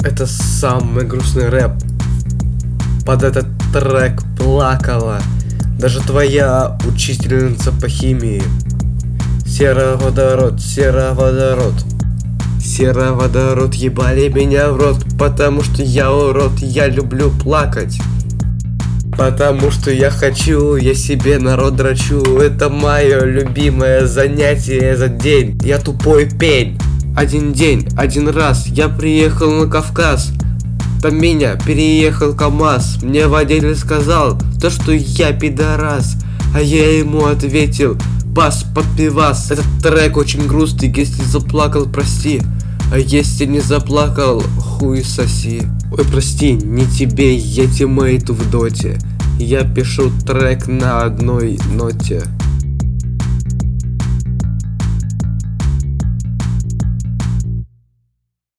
Это самый грустный рэп. Под этот трек плакала даже твоя учительница по химии. Сероводород, сероводород. Сероводород, ебали меня в рот, потому что я урод, я люблю плакать. Потому что я хочу, я себе народ дрочу. Это мое любимое занятие за день. Я тупой пень. Один день, один раз я приехал на Кавказ. Там меня переехал КамАЗ. Мне водитель сказал, то что я пидорас. А я ему ответил, бас под пивас. Этот трек очень грустный, если заплакал, прости. А если не заплакал, хуй соси. Ой, прости, не тебе, я тиммейту в доте. Я пишу трек на одной ноте.